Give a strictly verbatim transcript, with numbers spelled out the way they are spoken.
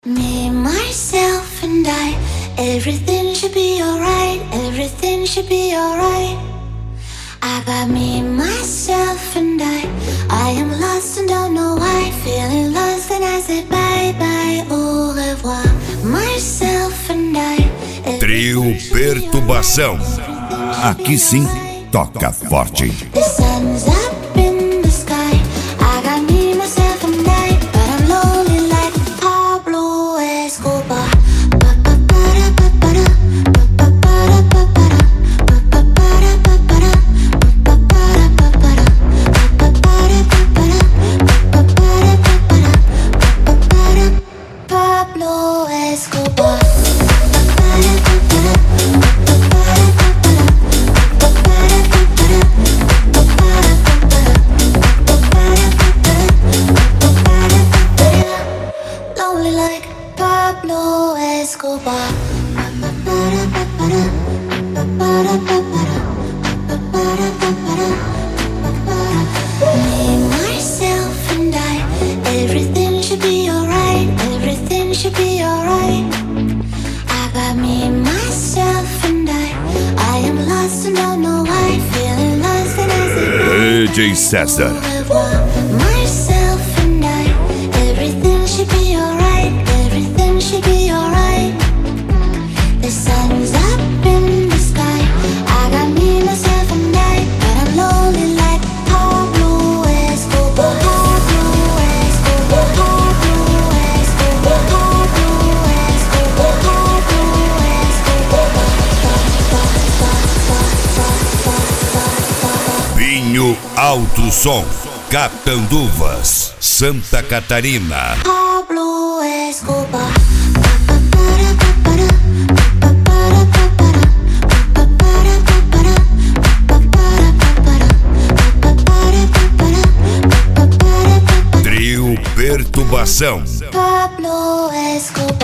Me, myself and I, everything should be alright, everything should be alright. I got me, myself and I, I am lost and don't know why. Feeling lost and I say bye bye, au revoir. Myself and I. Trio Perturbação. Aqui sim, toca forte. The sun's up in the sky. I got me, myself and I, but I'm lonely like Pablo Escobar. Pablo Escobar. Lonely like Pablo Escobar. Me, myself and I, everything should be alright, everything should be alright. I got me, myself and I, I am lost and don't know why. Feeling lost and I say D J César. myself and I, everything should be alright, everything should be alright. The sun's up in the sky. I got me, myself and I, but I'm lonely like Pablo Escobar. Pablo Escobar. Pablo Escobar. Pablo Escobar. Pablo Escobar. Vinho Alto Som, Catanduvas, Santa Catarina. Pablo Escobar. Trio Perturbação. Pablo Escobar.